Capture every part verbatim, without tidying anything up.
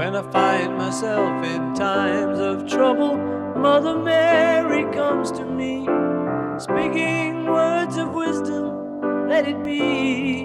When I find myself in times of trouble, Mother Mary comes to me, speaking words of wisdom, let it be.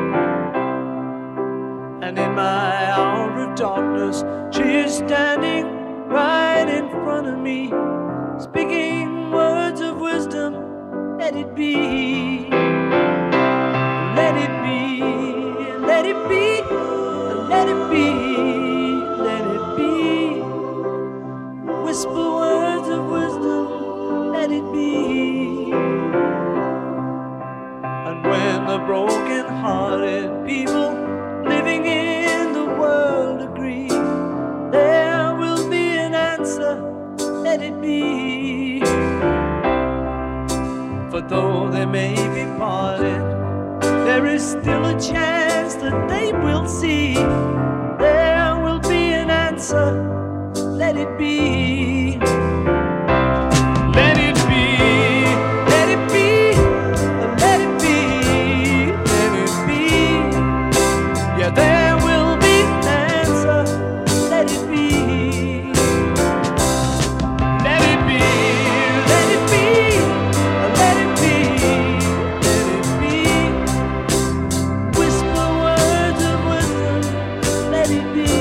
And in my hour of darkness, she is standing right in front of me, speaking words of wisdom, let it be. Let it be, let it be, let it be, let it be. Whisper words of wisdom, let it be. And when the broken-hearted people living in the world agree, there will be an answer, let it be. For though they may be parted, there is still a chance that they will see. There will be an answer, let it be. Let it be, let it be, let it be, let it be. Yeah, there will be an answer, let it be. Let it be, let it be, let it be, let it be. Whisper words of wisdom, let it be.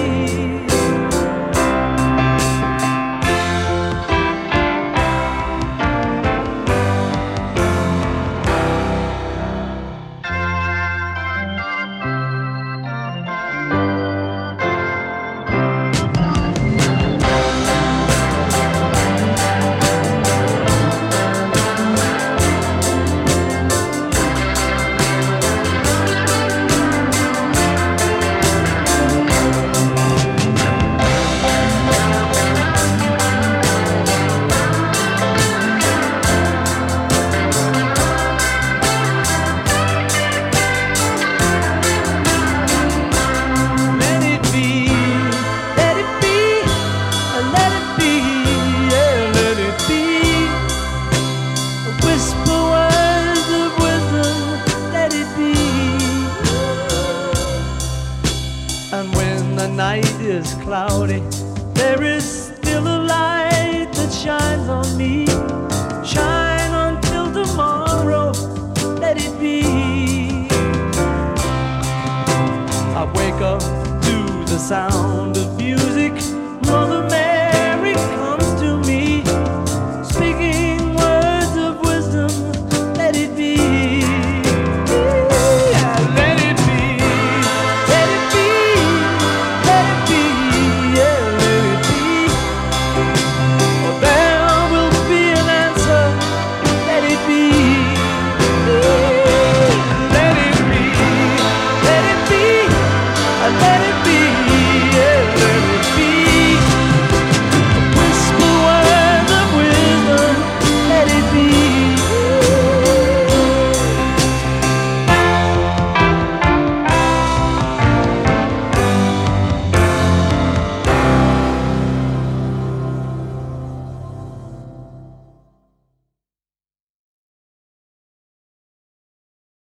And when the night is cloudy, there is still a light that shines on me. Shine until tomorrow, let it be. I wake up to the sound